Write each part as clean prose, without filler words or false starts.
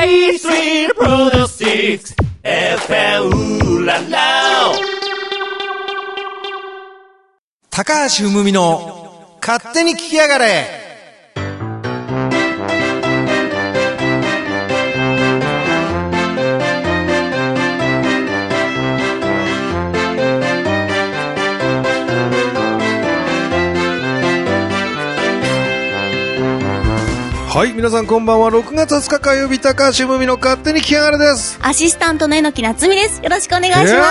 Street Products FM ララ高橋文美の勝手に聞きやがれ。はい、皆さんこんばんは。6月20日火曜日、高橋文美の勝手に聞きやがれです。 アシスタントの榎木夏美です。よろしくお願いします。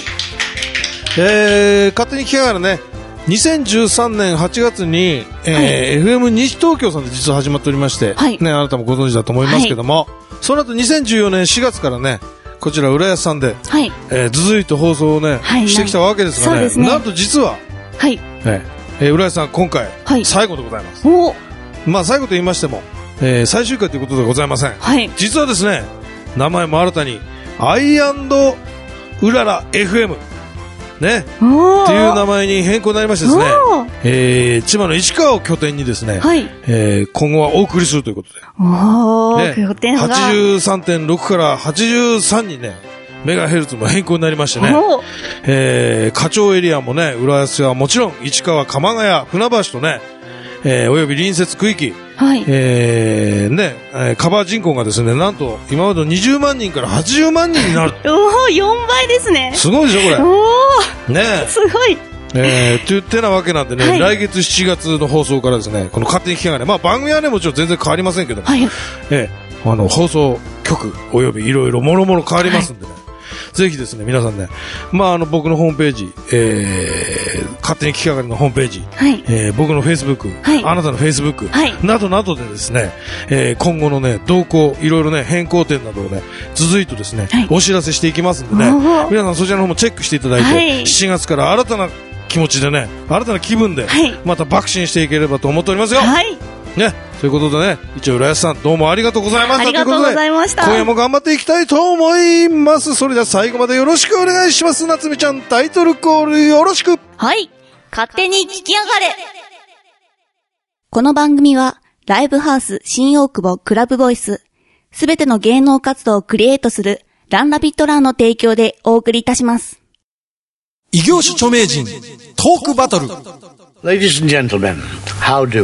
勝手に聞きやがれね、2013年8月に、FM 西東京さんで実は始まっておりまして、はい、ね、あなたもご存知だと思いますけども、はい、その後2014年4月からね、こちら浦安さんで、はい、ずずいと放送をね、はい、してきたわけですがね、そうですね、なんと実は、はい、浦安さん今回、はい、最後でございます。お、まあ最後と言いましても、最終回ということではございません。はい、実はですね、名前も新たにアイ&うらら FM ね、っていう名前に変更になりましてですね、千葉の市川を拠点にですね、はい、今後はお送りするということで、ね、83.6 から83にね、メガヘルツも変更になりましてね、課長エリアもね、浦安はもちろん市川、鎌ヶ谷、船橋とね、および隣接区域、はい、ね、カバー人口がですね、なんと今までの20万人から80万人になる。 おー、4倍ですね。 すごいでしょこれ。おー、ね、 すごい。 というてなわけなんでね、はい、来月7月の放送からですね、この勝手に聞きやがれ、まあ番組はねもちろん全然変わりませんけども、はい、放送局およびいろいろもろもろ変わりますんでね。はい、ぜひですね、皆さんね、まあ僕のホームページ、勝手に聞きやがれのホームページ、はい、僕のフェイスブック、はい、あなたのフェイスブック、はい、などなどでですね、今後のね、動向、いろいろね、変更点などをね、続いてですね、はい、お知らせしていきますんでね、皆さんそちらの方もチェックしていただいて、はい、7月から新たな気持ちでね、新たな気分で、はい、また爆心していければと思っておりますよ。はい。ね、ということでね、一応浦安さんどうもありがとうございました。 ありがとうございました。 今夜も頑張っていきたいと思います。それでは最後までよろしくお願いします。夏美ちゃん、タイトルコールよろしく。 はい、勝手に聞きやがれ。この番組はライブハウス新大久保クラブボイス、すべての芸能活動をクリエイトするランラビットランの提供でお送りいたします。 異業種著名人トークバトル。 Ladies and gentlemen, how do?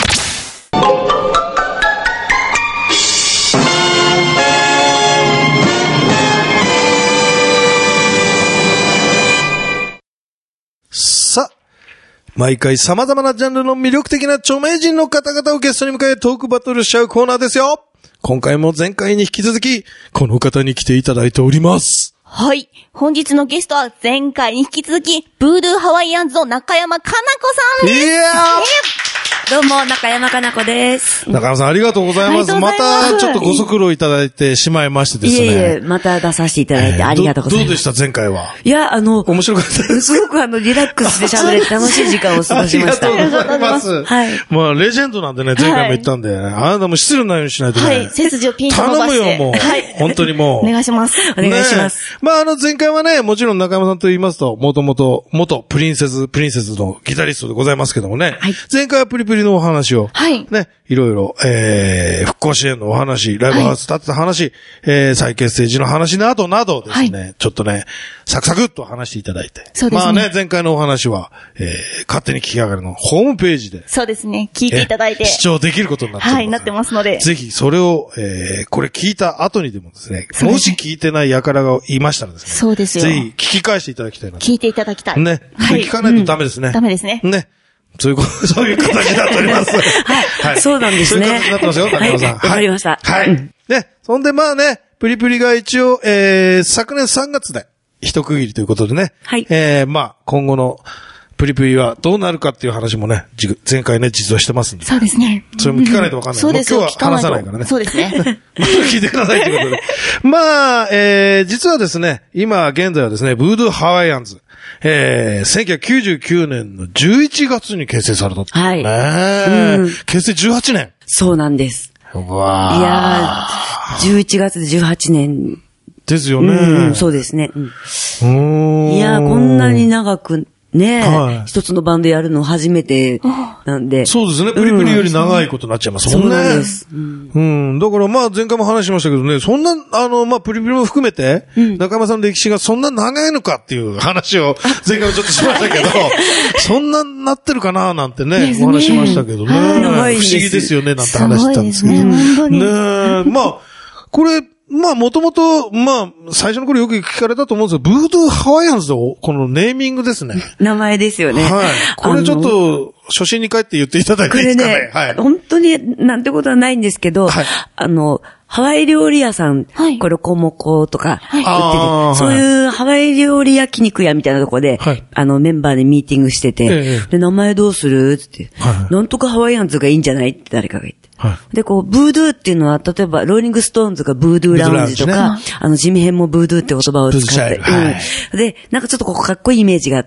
さあ、毎回様々なジャンルの魅力的な著名人の方々をゲストに迎えトークバトルしちゃうコーナーですよ。今回も前回に引き続き、この方に来ていただいております。 はい。本日のゲストは前回に引き続き、ブードゥーハワイアンズの中山かな子さんです。いやどうも、中山かな子です。 中山さんありがとうございます。またちょっとご足労いただいてしまいましてですね。 いえいえ、また出させていただいてありがとうございます。 どうでした前回は。 いや、 面白かったです。 すごくリラックスで喋れて楽しい時間を過ごしました。 ありがとうございます。はい。まあ、レジェンドなんでね、前回も言ったんで、あなたも失礼ないようにしないとね。 はい、背筋をピンと伸ばして。 頼むよ、もう。はい。本当にもう。 お願いします。 お願いします。 まあ、前回はね、もちろん中山さんと言いますと、元プリンセスのギタリストでございますけどもね。はい。前回はプリプリのお話を。はい。ね、いろいろ、復興支援のお話、ライブハウス建てた話、再結成時の話などなどですね、はい、ちょっとね、サクサクっと話していただいて。そうですね。まあね、前回のお話は、勝手に聞きやがれのホームページで。 そうですね。聞いていただいて。 視聴できることになってます。 はい、なってますので。 ぜひ、それを、これ聞いた後にでもですね、もし聞いてない輩がいましたらですね。そうですよ。ぜひ、聞き返していただきたいなと。 聞いていただきたい。 ね。はい。聞かないとダメですね。 ダメですね。 ね。そういう形になっております。 はい。そうなんですね。 そういう形になってますよ、中山さん。 わかりました。 はい。ね。そんでまあね、プリプリが一応、昨年3月で一区切りということでね。はい。まあ、今後のプリプリはどうなるかっていう話もね、前回ね、実はしてますんで。 そうですね。 それも聞かないとわかんない。 そうですよ。 今日は話さないからね。 そうですね。 また聞いてくださいということで。まあ、実はですね、今現在はですね、ブードゥーハワイアンズ。1999年の11月に結成された。はい。結成18年。 そうなんです。 わー。いやー、11月で18年。 ですよね。 そうですね。いやー、こんなに長くね、 はい、 一つのバンドやるの初めてなんで。 そうですね。プリプリより長いことになっちゃいますもんね。 そうなんです。 だからまあ前回も話しましたけどね、そんな、まあプリプリも含めて、中山さんの歴史がそんな長いのかっていう話を前回もちょっとしましたけど、そんなになってるかななんてね、お話しましたけどね。不思議ですよね、なんて話したんですけど。ねまあ、これ、まあ、もともと、まあ、最初の頃よく聞かれたと思うんですけど、ブードゥーハワイアンズのこのネーミングですね。 名前ですよね。 はい。これちょっと、初心に帰って言っていただいていいですかね。 これね、 はい。 本当になんてことはないんですけど、はい、ハワイ料理屋さん、これコモコとか売ってて、そういうハワイ料理焼肉屋みたいなところで、メンバーでミーティングしてて、で、名前どうするって、なんとかハワイアンズがいいんじゃないって誰かが言って。で、こう、ブードゥーっていうのは、例えば、ローリングストーンズがブードゥーラウンジとか、ジミヘンもブードゥーって言葉を使って、で、なんかちょっとこう、かっこいいイメージがあって、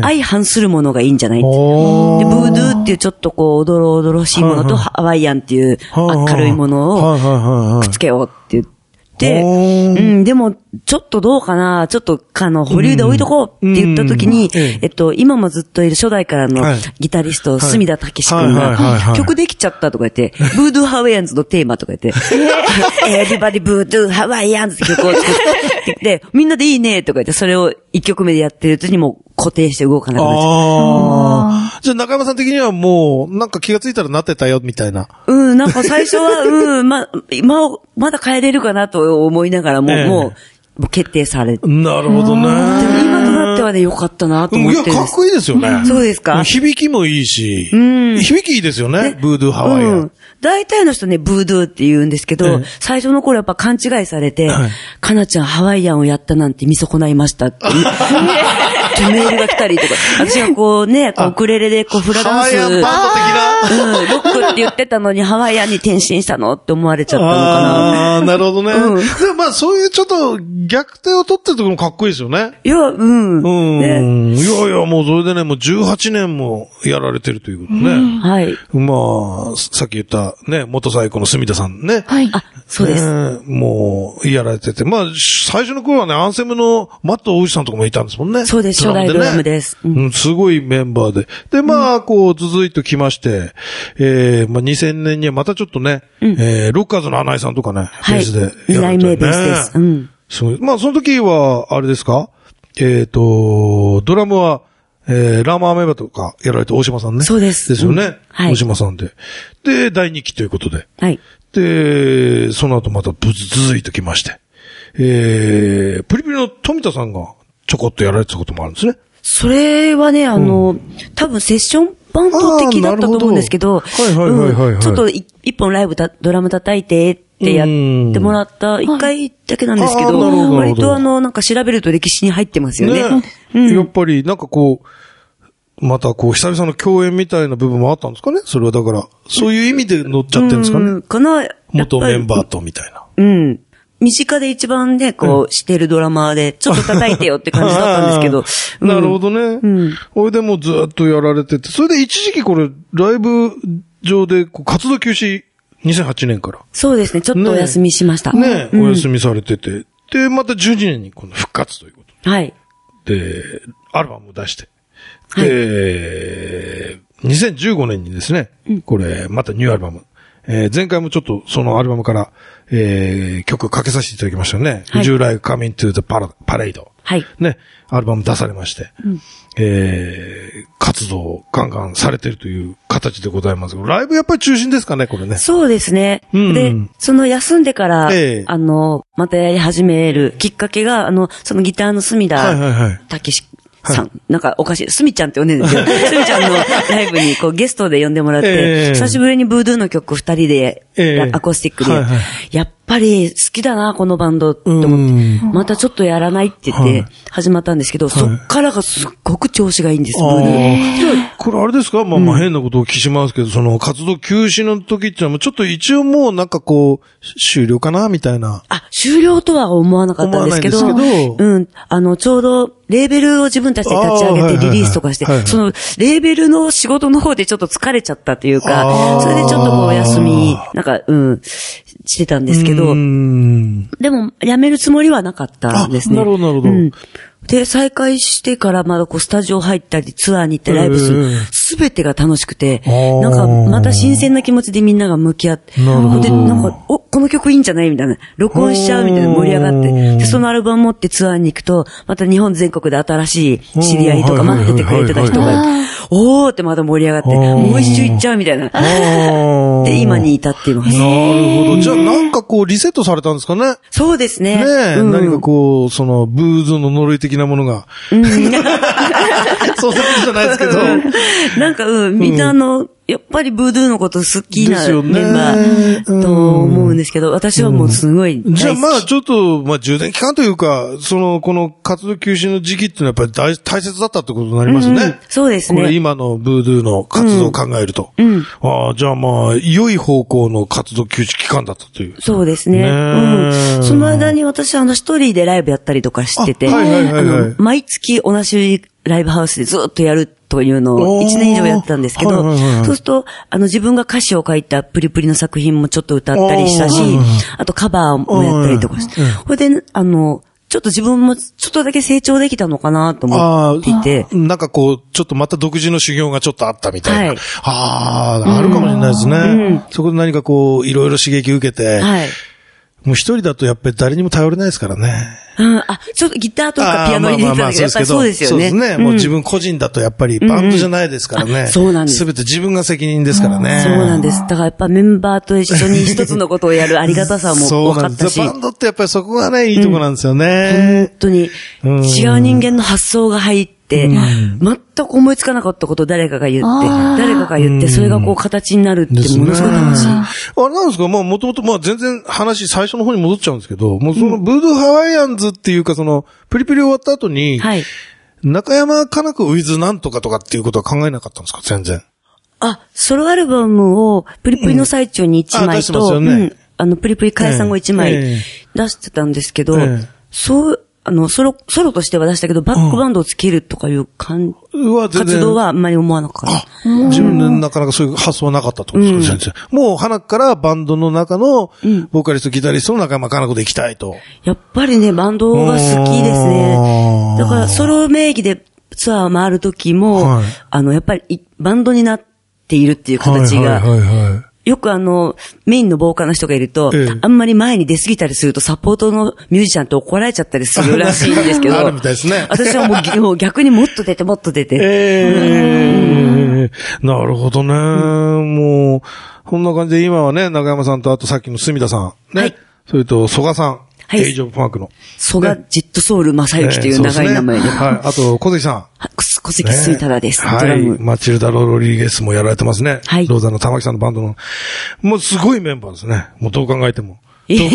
相反するものがいいんじゃないって。で、ブードゥーっていうちょっとこう、おどろおどろしいものと、ハワイアンっていう明るいものをくっつけようって言って、でも、ちょっとどうかな、ちょっと、保留で置いとこうって言った時に、今もずっといる初代からのギタリスト、隅田武史君が、曲できちゃったとか言って、ブードゥーハワイアンズのテーマとか言って、Everybody ブードゥーハワイアンズって曲を作って、みんなでいいねとか言って、それを一曲目でやってるうちにもう固定して動かなくなっちゃう。 じゃあ中山さん的にはもう、なんか気がついたらなってたよ、みたいな。 なんか最初は、まだ変えれるかなと思いながらもう決定されて。 なるほどね。でも今となってはね、良かったなと思って。 いや、かっこいいですよね。 そうですか？ 響きもいいし、響きいいですよね、ブードゥーハワイアン。 大体の人ね、ブードゥーって言うんですけど、最初の頃やっぱ勘違いされて、かなちゃんハワイアンをやったなんて見損ないましたって。メールが来たりとか、私がこうね、ウクレレでこうフラダンス。 ハワイアンバンド的な。 ロックって言ってたのにハワイアンに転身したのって思われちゃったのかな。 なるほどね。でまあそういうちょっと逆手を取ってるところもかっこいいですよね。 いや、いやいや、もうそれでね、もう18年もやられてるということね。 はい。 まあ、さっき言ったね、元最古の隅田さんね。 はい。あ、そうです。 もう、やられてて。まあ、最初の頃はね、アンセムのマット大内さんとかもいたんですもんね。 そうです、初代ドラムです。 すごいメンバーで。で、まあ、こう、続いてきまして、まあ、2000年にはまたちょっドッカーズの穴井さんとかね、ベースでやられてね。2代目ベースです。すごい。まあ、その時は、あれですかドラムは、ラーマーメンバーとかやられて大島さんね。 そうです。 ですよね。大島さんで。で、第2期ということで。 はい。 で、その後また続いてきまして。プリプリの富田さんがちょこっとやられてたこともあるんですね。 それはね、多分セッションバンド的だったと思うんですけど、ちょっと一本ライブドラム叩いてってやってもらった一回だけなんですけど、割となんか調べると歴史に入ってますよね。 やっぱりなんかこう、またこう久々の共演みたいな部分もあったんですかね。それはだから、そういう意味で乗っちゃってるんですかね。 かな。 元メンバーとみたいな。 身近で一番ね、こう、してるドラマーで、ちょっと叩いてよって感じだったんですけど。 なるほどね。これでもうずっとやられてて、それで一時期これ、ライブ上で活動休止、2008年から。 そうですね、ちょっとお休みしました。 ね、お休みされてて。で、また12年にこの復活ということ。 はい。 で、アルバムを出して。で、2015年にですね、これ、またニューアルバム。前回もちょっとそのアルバムから、曲かけさせていただきましたね。Would You Like Coming to the Parade。 はい。 ね、アルバム出されまして、活動をガンガンされているという形でございますが、ライブやっぱり中心ですかね、これね。 そうですね。で、その休んでから、またやり始めるきっかけが、そのギターの隅田武史さん、なんかおかしい。すみちゃんって呼んでるんですよ。すみちゃんのライブにこうゲストで呼んでもらって、久しぶりにブードゥーの曲二人で、アコースティックで、やっぱり好きだな、このバンドって思って、またちょっとやらないって言って始まったんですけど、そっからがすっごく調子がいいんです、ブードゥー。 これあれですか？まあ変なことをお聞きしますけど、その活動休止の時ってのはちょっと一応もうなんかこう、終了かなみたいな。 終了とは思わなかったんですけど、ちょうど、レーベルを自分たちで立ち上げてリリースとかして、そのレーベルの仕事の方でちょっと疲れちゃったというか、それでちょっとこうお休み、なんか、してたんですけど、でも辞めるつもりはなかったんですね。 なるほど、なるほど。 で、再開してからまだこうスタジオ入ったりツアーに行ってライブする。すべてが楽しくて、なんかまた新鮮な気持ちでみんなが向き合って、で、なんか、この曲いいんじゃないみたいな。録音しちゃうみたいな盛り上がって。で、そのアルバム持ってツアーに行くと、また日本全国で新しい知り合いとか待っててくれてた人が、おーってまた盛り上がって、もう一周行っちゃうみたいな。で、今に至っています。 なるほど。じゃあなんかこうリセットされたんですかね。 そうですね。 ねえ、何かこう、その、ブーズの呪い的なものが。そうじゃないですけど。 なんか、みんなやっぱりブードゥーのこと好きなメンバーと思うんですけど、私はもうすごい大好き。 じゃあまあちょっと、まあ充電期間というか、この活動休止の時期っていうのはやっぱり大切だったってことになりますね。 そうですね。 これ今のブードゥーの活動を考えると。じゃあまあ、良い方向の活動休止期間だったという。 そうですね。その間に私一人でライブやったりとかしてて、毎月同じライブハウスでずっとやるというのを1年以上やったんですけど、そうすると、自分が歌詞を書いたプリプリの作品もちょっと歌ったりしたし、あとカバーもやったりとかして、これで、ちょっと自分もちょっとだけ成長できたのかなと思っていて。 なんかこう、ちょっとまた独自の修行がちょっとあったみたいな。あるかもしれないですね。そこで何かこう、いろいろ刺激受けて、もう一人だとやっぱり誰にも頼れないですからね。 ちょっとギターとかピアノ入れてたんだけど、やっぱりそうですよね。 そうですね。もう自分個人だとやっぱりバンドじゃないですからね。 そうなんです。 すべて自分が責任ですからね。 そうなんです。だからやっぱメンバーと一緒に一つのことをやるありがたさも分かったし。 バンドってやっぱりそこがね、いいとこなんですよね。 本当に。違う人間の発想が入って、全く思いつかなかったことを誰かが言って、それがこう形になるってものすごい楽しい。 あれなんですか、まあもともと、まあ全然話最初の方に戻っちゃうんですけど、もうそのブードゥーハワイアンズっていうかプリプリ終わった後に、中山かな子ウィズなんとかとかっていうことは考えなかったんですか、全然。 ソロアルバムをプリプリの最中に1枚と、プリプリ解散後1枚出してたんですけど、ソロとしては出したけど、バックバンドをつけるとかいう活動はあんまり思わなかった。 自分でなかなかそういう発想はなかったってことですか、もう鼻からバンドの中の、ボーカリスト、ギタリストの中山かな子で行きたいと。 やっぱりね、バンドが好きですね。だから、ソロ名義でツアー回るときも、やっぱりバンドになっているっていう形が、よくメインのボーカルの人がいると、あんまり前に出過ぎたりするとサポートのミュージシャンって怒られちゃったりするらしいんですけど。 あるみたいですね。 私はもう逆にもっと出て。 なるほどね。もう、こんな感じで今はね、中山さんとあとさっきの隅田さん。ね。それと曽我さん。エイジオブパンクの。 曽我ジットソウル正幸という長い名前で。 あと、小関さん。 小関スイタラです。ドラム。 マチルダ・ロリーゲスもやられてますね。ローザの玉木さんのバンドの。もうすごいメンバーですね。もうどう考えても。いや。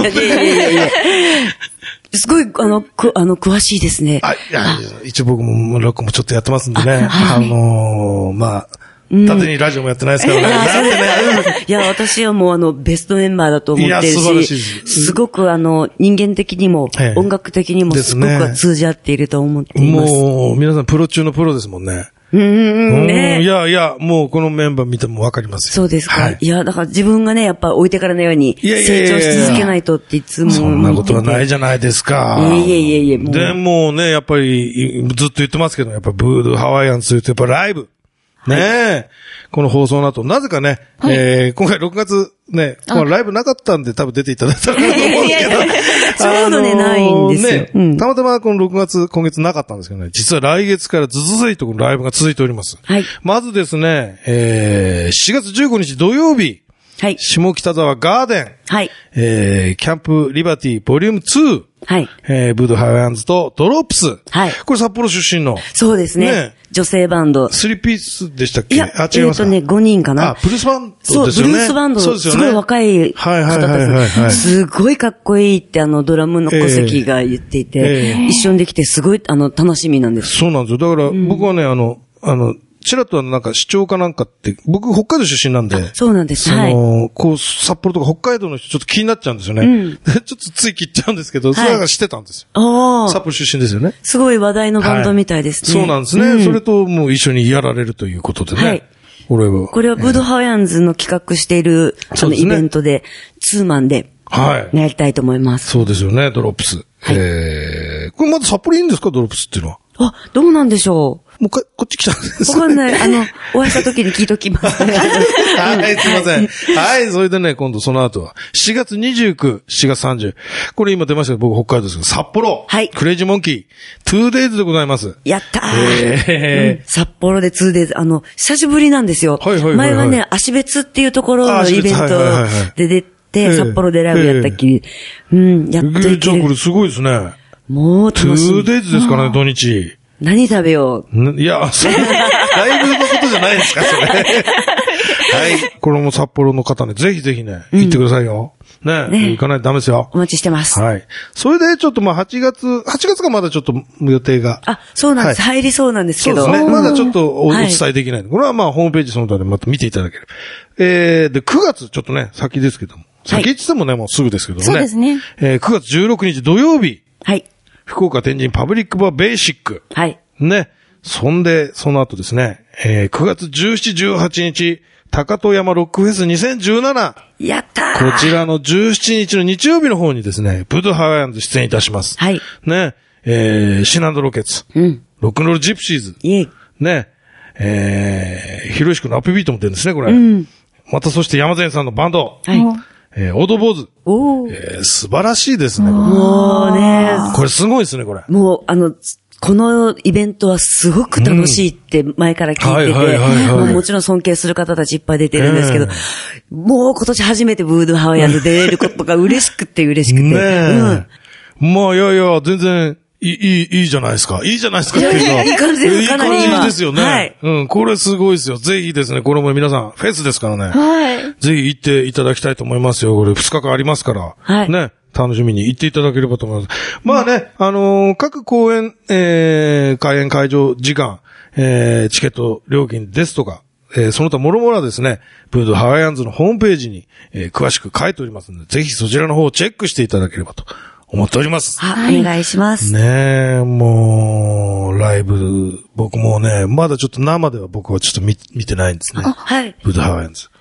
すごい、詳しいですね。 一応僕もロックもちょっとやってますんでね。まあ、縦にラジオもやってないですからね。 いや、私はもうベストメンバーだと思ってるし、 素晴らしいです。 すごく人間的にも、音楽的にもすごく通じ合っていると思っています。 もう、皆さんプロ中のプロですもんね。いや、もうこのメンバー見てもわかりますよ。 そうですか。いや、だから自分がね、やっぱ置いてからのように成長し続けないとっていつも。 そんなことはないじゃないですか。 いえ。 でもね、やっぱり、ずっと言ってますけど、やっぱブードゥーハワイアンズというとやっぱライブ。ねえ。この放送の後、なぜかね、今回6月ね、このライブなかったんで多分出ていただいたらと思うんですけど。 そうのね、ないんですよ。 たまたまこの6月、今月なかったんですけどね、実は来月からずずずいとこのライブが続いております。まずですね、4月15日土曜日。下北沢ガーデン。キャンプリバティボリューム2。ブードゥーハワイアンズとドロップス。これ札幌出身の。 そうですね。女性バンド。 3ピースでしたっけ？ いや、違います。5人かな。 ブルースバンドですよね。 ブルースバンド。そうですよね。すごい若い方たち。すごいかっこいいってドラムの小関が言っていて、一緒にできてすごい楽しみなんです。 そうなんですよ。だから僕はね、ちらっとなんか市長かなんかって、僕北海道出身なんで。 そうなんです。 こう、札幌とか北海道の人ちょっと気になっちゃうんですよね。ちょっとつい切っちゃうんですけど、それが知ってたんですよ。札幌出身ですよね。 すごい話題のバンドみたいですね。 そうなんですね。それともう一緒にやられるということでね。これはブードゥーハワイアンズの企画している、イベントで、ツーマンで、やりたいと思います。 そうですよね、ドロップス。 これまだ札幌いいんですか、ドロップスっていうのは。 どうなんでしょう。 もうこっち来たんです。 わかんない。お会いした時に聞いときます。 はい、すいません。はい、それでね、今度その後は、7月29、7月30。これ今出ましたけど、僕北海道ですけど、札幌。 はい。 クレイジーモンキー、2days でございます。 やったー。札幌で 2days。久しぶりなんですよ。 はいはいはい。 前はね、芦別っていうところのイベントで出て、札幌でライブやったっきり。やっと行ける。 じゃあこれすごいですね。 もう楽しみ。 2days ですからね、土日。 何食べよう。いや、それ、ライブのことじゃないですか、それ。はい。これも札幌の方ね、ぜひぜひね、行ってくださいよ。ね。行かないとダメですよ。 お待ちしてます。 はい。それで、ちょっと8月がまだちょっと予定が。 そうなんです。入りそうなんですけど。 そうですね。まだちょっとお伝えできない。これはホームページその他でまた見ていただける。で、9月、ちょっとね、先ですけども。先って言ってもね、もうすぐですけどもね。 そうですね。 9月16日土曜日。 はい。 福岡天神パブリックバーベーシック。 はい。 ね。その後ですね、9月17、18日、高戸山ロックフェス2017。 やったー。 こちらの17日の日曜日の方にですね、ブドゥハワイアンズ出演いたします。 はい。 ね。シナンドロケッツ。ロックンロールジプシーズ。ね。ヒロシ君のアップビートも出るんですね、これ。またそして山善さんのバンド。 はい。 オードボーズ。素晴らしいですね。 もうね。 これすごいですね、これ。 もう、このイベントはすごく楽しいって前から聞いてて、もちろん尊敬する方たちいっぱい出てるんですけど、もう今年初めてブードゥハワイアンズ出れることが嬉しくて。 まあ、いや、全然、いいじゃないですか。いいじゃないですかっていうのは。 いい感じです。 いい感じですよね。 はい。 これすごいですよ。ぜひですね、これも皆さん、フェスですからね。 はい。 ぜひ行っていただきたいと思いますよ。これ2日間ありますから。 はい。 ね。楽しみに行っていただければと思います。まあね、各公演、開演会場時間、チケット料金ですとか、その他諸々はですね、ブードゥハワイアンズのホームページに、詳しく書いておりますので、ぜひそちらの方をチェックしていただければと思っております。 はい。お願いします。 ねえ、もう、ライブ、僕もね、まだちょっと生では僕はちょっと見てないんですね。 はい。 ブードゥハワイアンズ。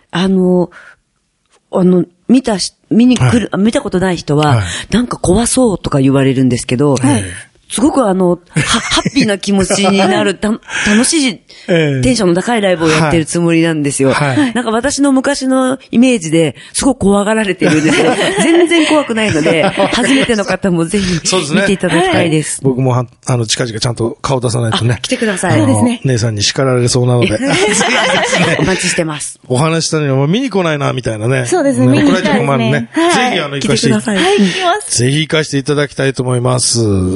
見たことない人は、なんか怖そうとか言われるんですけど、すごくハッピーな気持ちになる、楽しい、テンションの高いライブをやってるつもりなんですよ。なんか私の昔のイメージですごく怖がられてるんですけど、全然怖くないので、初めての方もぜひ見ていただきたいです。 僕も近々ちゃんと顔出さないとね。 来てください。 そうですね。 姉さんに叱られそうなので。 お待ちしてます。 お話したのにも見に来ないな、みたいなね。 そうですね。 怒られちゃ困るね。ぜひ行かして。 来てください。 はい、行きます。 ぜひ行かしていただきたいと思います。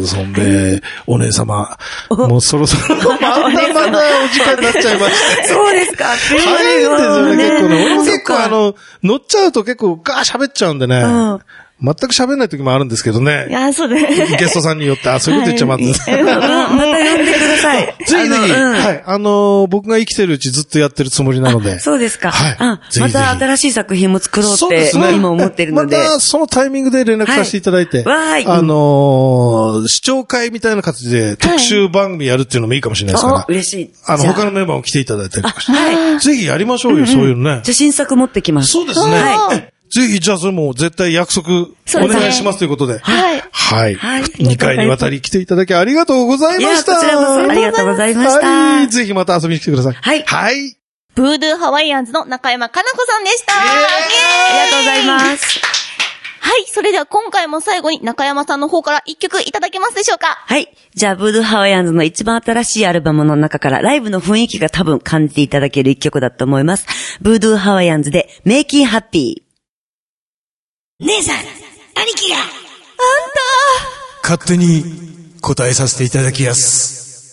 そんで、お姉様、もうそろそろ、まだお時間になっちゃいました。 そうですか。 早いんですよね、結構ね。俺も結構乗っちゃうと結構ガー喋っちゃうんでね。全く喋んない時もあるんですけどね。 いや、そうです。 ゲストさんによって、そういうこと言っちゃまず。 また呼んでください。 ぜひぜひ。はい。僕が生きてるうちずっとやってるつもりなので。 そうですか。 はい。 また新しい作品も作ろうって今思ってるので。 またそのタイミングで連絡させていただいて。視聴会みたいな形で特集番組やるっていうのもいいかもしれないですから。 嬉しい。 他のメンバーも来ていただいたりとかして。ぜひやりましょうよ、そういうのね。 じゃあ新作持ってきます。 そうですね。ぜひ、じゃあそれも絶対約束お願いしますということで。はい。はい。2回にわたり来ていただきありがとうございました。 こちらこそありがとうございました。 はい。ぜひまた遊びに来てください。 はい。 はい。 ブードゥーハワイアンズの中山かな子さんでした。 ありがとうございます。 はい。それでは今回も最後に中山さんの方から一曲いただけますでしょうか？ はい。じゃあ、ブードゥーハワイアンズの一番新しいアルバムの中からライブの雰囲気が多分感じていただける一曲だと思います。ブードゥーハワイアンズで Make It Happy。 姉さん、兄貴が、 勝手に答えさせていただきやす。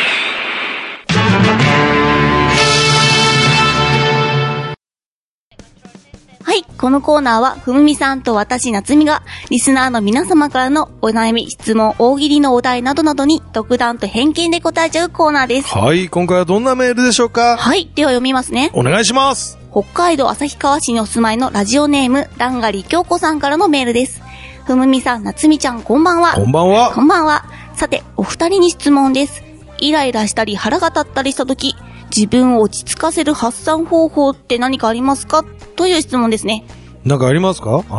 はい。このコーナーは、ふむみさんと私、なつみが、リスナーの皆様からのお悩み、質問、大喜利のお題などなどに、独断と偏見で答えちゃうコーナーです。 はい。今回はどんなメールでしょうか？ はい。では読みますね。 お願いします。 北海道旭川市にお住まいのラジオネーム、ランガリ京子さんからのメールです。ふむみさん、なつみちゃん、こんばんは。 こんばんは。 こんばんは。さて、お二人に質問です。イライラしたり腹が立ったりしたとき、自分を落ち着かせる発散方法って何かありますか？という質問ですね。 なんかありますか？あなた。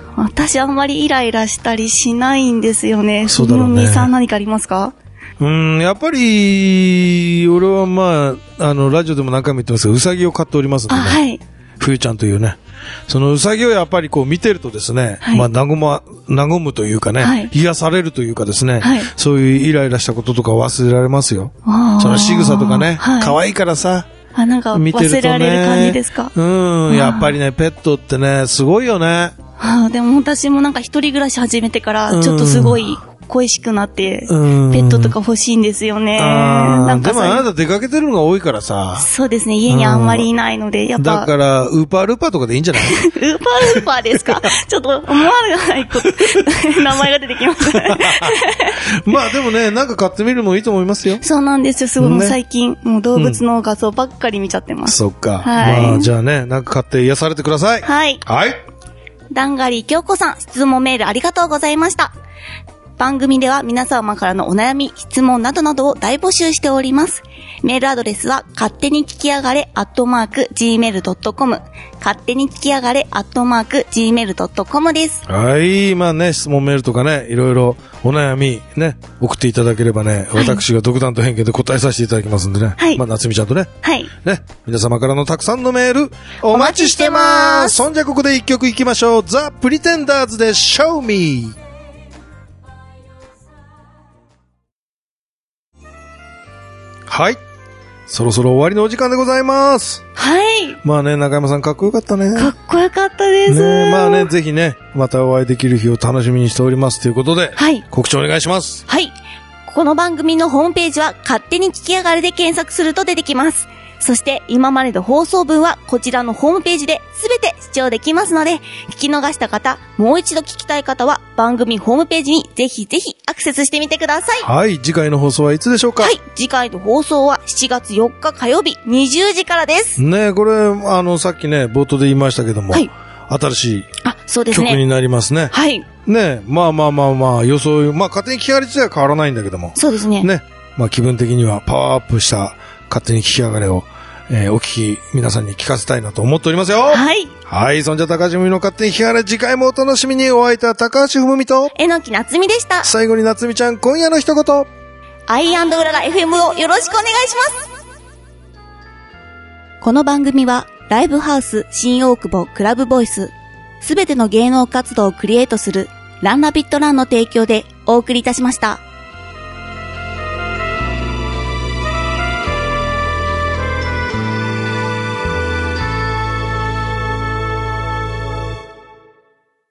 私あんまりイライラしたりしないんですよね。 そうだろうね。 ふみさん何かありますか？ やっぱり、俺はまあ、ラジオでも何回も言ってますが、うさぎを飼っておりますんでね。はい。冬ちゃんというね。そのうさぎをやっぱりこう見てるとですね、はい、まあ、和むというかね、はい、癒されるというかですね、はい、そういうイライラしたこととか忘れられますよ。その仕草とかね、はい、可愛いからさ、 なんか忘れられる感じですか？ やっぱりね、ペットってね、すごいよね。 でも私もなんか一人暮らし始めてから、ちょっとすごい恋しくなって、ペットとか欲しいんですよね。 なんかでもあなた出かけてるのが多いからさ。 そうですね、家にあんまりいないので、やっぱ。 だから、ウーパールーパーとかでいいんじゃない？ ウーパーですか？ちょっと思わない名前が出てきます。 まあでもね、なんか買ってみるもいいと思いますよ。 そうなんですよ、すごい、ね、最近、もう動物の画像ばっかり見ちゃってます。 そっか。はい。まあじゃあね、なんか買って癒されてください。 はい。 はい。 ダンガリー京子さん、質問メールありがとうございました。番組では皆様からのお悩み、質問などなどを大募集しております。メールアドレスは、勝手に聞きやがれ@gmail.com。勝手に聞きやがれ@gmail.com です。 はい。まあね、質問メールとかね、いろいろお悩みね、送っていただければね、はい、私が独断と偏見で答えさせていただきますんでね。はい。まあ、夏美ちゃんとね。 はい。 ね、皆様からのたくさんのメール、お待ちしてます。そんじゃここで一曲いきましょう。ザ・プリテンダーズで Show Me。はい。そろそろ終わりのお時間でございます。 はい。 まあね、中山さんかっこよかったね。 かっこよかったです。 ね、まあね、ぜひね、またお会いできる日を楽しみにしておりますということで、はい。告知お願いします。 はい。この番組のホームページは、勝手に聞きやがれで検索すると出てきます。そして今までの放送分はこちらのホームページで全て視聴できますので、聞き逃した方、もう一度聞きたい方は番組ホームページにぜひぜひアクセスしてみてください。 はい、次回の放送はいつでしょうか？ はい、次回の放送は7月4日火曜日20時からです。 ね、これさっきね冒頭で言いましたけども、はい、新しい曲になりますね。 はい。 ね、まあ予想、まあ勝手に聞き上がり自体は変わらないんだけども。 そうですね。 ね、まあ気分的にはパワーアップした勝手に聞き上がれを、お聞き、皆さんに聞かせたいなと思っておりますよ。 はい。 はい、そんじゃ高橋文美の勝手に聞き上がれ、次回もお楽しみに。お会いいた高橋文美と、 榎木夏美でした。 最後に夏美ちゃん、今夜の一言。 アイ&うらら FM をよろしくお願いします。この番組は、ライブハウス新大久保クラブボイス、すべての芸能活動をクリエイトするランナビットランの提供でお送りいたしました。